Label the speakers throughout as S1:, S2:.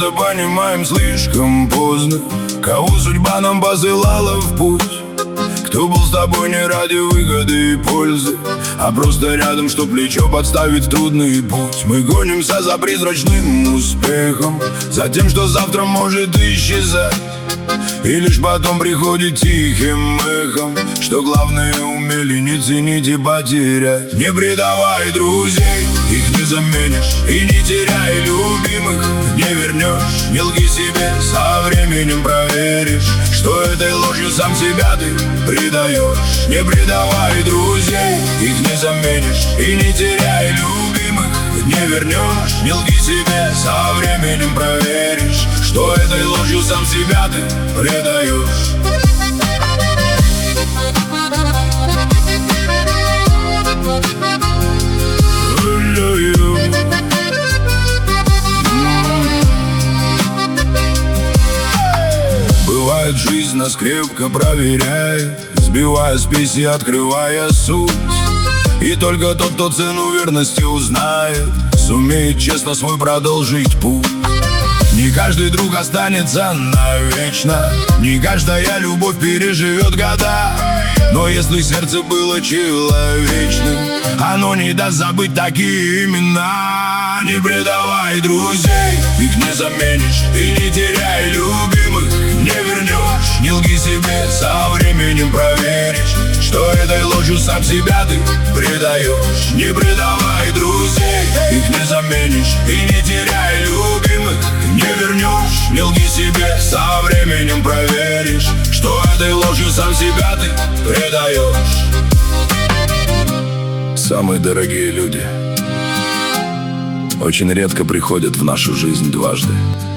S1: просто понимаем слишком поздно, кого судьба нам посылала в путь. Кто был с тобой не ради выгоды и пользы, а просто рядом, что плечо подставить в трудный путь. Мы гонимся за призрачным успехом, за тем, что завтра может исчезать, и лишь потом приходит тихим эхом, что главное умели не ценить и потерять. Не предавай друзей, их не заменишь, и не теряй любимых, не вернешь. Не лги себе, со временем проверишь, что этой ложью сам себя ты предаешь. Не предавай друзей, их не заменишь, и не теряй любимых, не вернешь. Не лги себе, со временем проверишь, что этой ложью сам себя ты предаешь. Бывает, жизнь нас крепко проверяет, сбивая спесь и открывая суть. И только тот, кто цену верности узнает, сумеет честно свой продолжить путь. Не каждый друг останется навечно, не каждая любовь переживет года. Но если сердце было человечным, оно не даст забыть такие имена. Не предавай друзей, их не заменишь, и не теряй любимых, не вернешь. Не лги себе, со временем проверишь, что этой ложью сам себя ты предаешь. Не предавай друзей, их не заменишь, и не теряй любимых, не вернешь. Не лги себе, со временем проверишь, что этой ложью сам себя ты предаешь. Самые дорогие люди очень редко приходят в нашу жизнь дважды.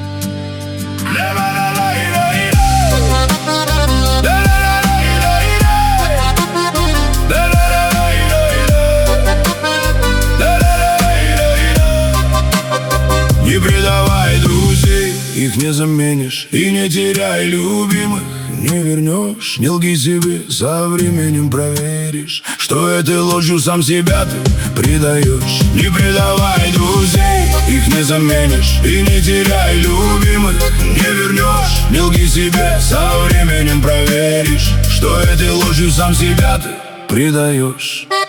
S1: Не предавай друзей, их не заменишь, и не теряй любимых, не вернешь. Не лги себе, со временем проверишь, что этой ложью сам себя ты предаешь. Не предавай друзей, их не заменишь, и не теряй любимых, не вернешь. Не лги себе, со временем проверишь, что этой ложью сам себя ты предаешь.